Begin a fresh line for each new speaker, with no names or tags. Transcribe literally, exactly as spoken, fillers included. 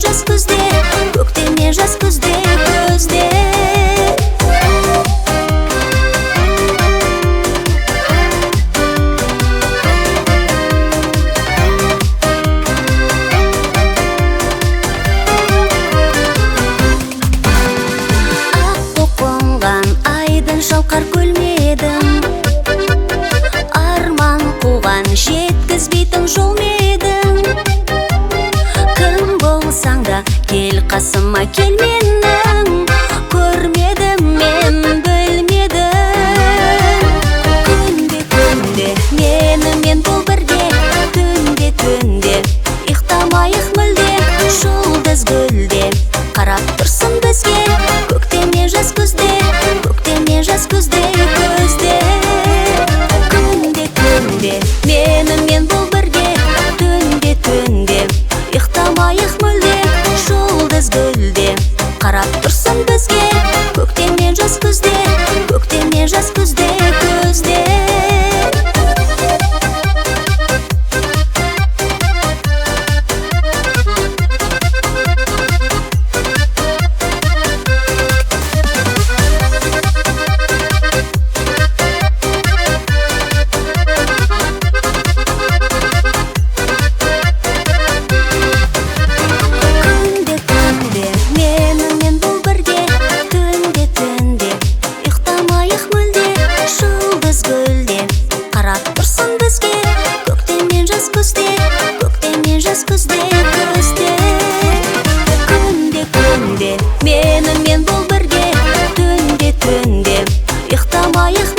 жас күзде, көктеме жас күзде, күзде. Шалқар көлмедім, арман қуған жеткізбейтін жол медің. Кім болсаң да кел қасыма, кел менің. Көрмедім мен, білмедім. Күнде күнде менімен бол бірге, түнде түнде ұйықтамайық мүлде. Жұлдыз гүлде қарап тұрсын бізге, көктеме жас күзде, көктеме жас күзде, күзде. Күнде күнде менімен бол бірге, түнде түнде ұйықтамайық мүлде. Жұлдыз гүлде қарап тұрсын бізге, көктеме жас күзде, көктеме жас күзде, күзде. Күзде, күзде. Күнде күнде менімен бол бірге, түнде түнде ұйықтамайық